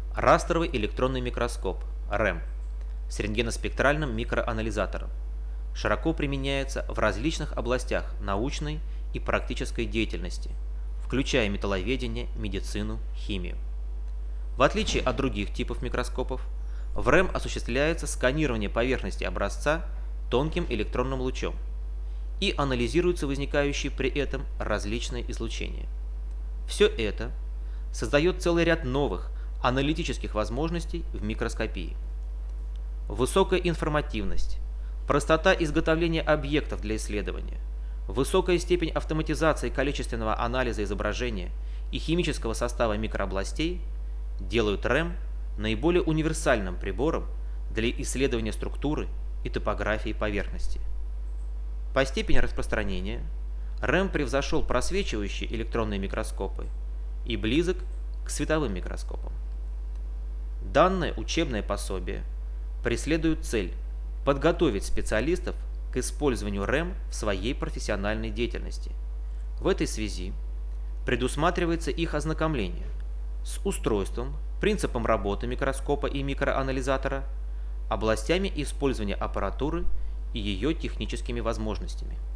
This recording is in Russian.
Растровый электронный микроскоп (РЭМ) с рентгеноспектральным микроанализатором широко применяется в различных областях научной и практической деятельности, включая металловедение, медицину, химию. В отличие от других типов микроскопов, в РЭМ осуществляется сканирование поверхности образца тонким электронным лучом и анализируются возникающие при этом различные излучения. Все это создает целый ряд новых аналитических возможностей в микроскопии. Высокая информативность, простота изготовления объектов для исследования, высокая степень автоматизации количественного анализа изображения и химического состава микрообластей делают РЭМ наиболее универсальным прибором для исследования структуры и топографии поверхности. По степени распространения РЭМ превзошел просвечивающие электронные микроскопы и близок к световым микроскопам. Данное учебное пособие преследует цель подготовить специалистов к использованию РЭМ в своей профессиональной деятельности. В этой связи предусматривается их ознакомление с устройством, принципом работы микроскопа и микроанализатора, областями использования аппаратуры и ее техническими возможностями.